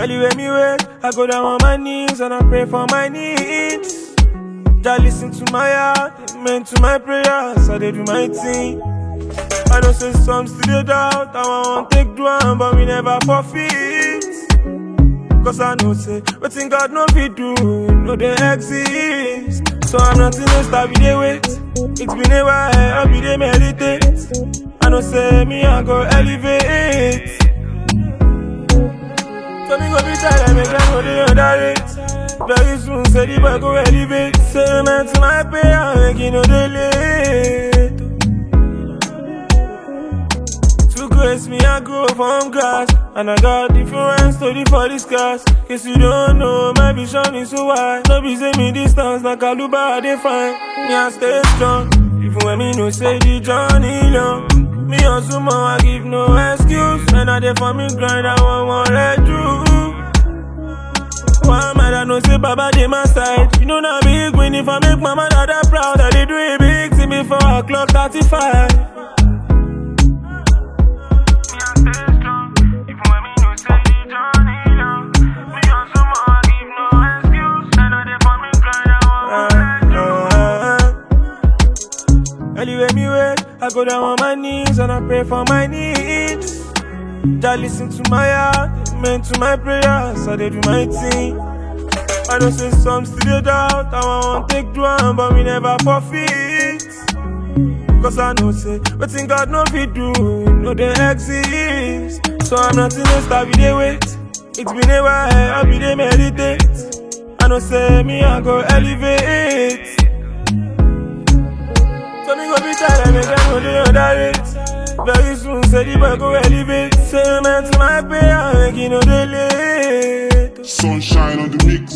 Anyway, me wait, I go down on my knees and I pray for my needs. Just listen to my heart, amen to my prayers, I dey do my thing. I don't say some still doubt, I want take do one, but we never forfeit. Cause I know say, what thing God no fit do, no they exist. So I'm not in this, I be dey wait. It's been a while, I be dey meditate. I know say, me I go elevate. So me go be tired, make them know they underrate. Very soon, say the boy go elevate. Say man to my prayer, make you know they late. To grace me, I grow from grass. And I got different story for this class. Cause you don't know, my vision is so wide. No be say me distance, like Kaluba, they find me, I stay strong. Even when me no say the journey long. Me also more, I give no excuse. When I dey for me grind, I want more let you. One man I know say Baba dey my side. You know na big win if I make my mother that proud. I dey do a big thing before I clock 35. Anyway, me wait, I go down on my knees and I pray for my needs. Just listen to my heart, amen to my prayers, I dey do my thing. I don't say some still doubt, I want take do one, but we never forfeit. Cause I know say, what thing God no fit do, no they exist. So I'm not in this, I be dey wait. It's been a while, I be dey meditate. I know say, me I go elevate. So me go be tired, make them know they underrate. Very soon, say the boy go elevate. Say man to my prayer, make you know they late. Sunshine on the mix.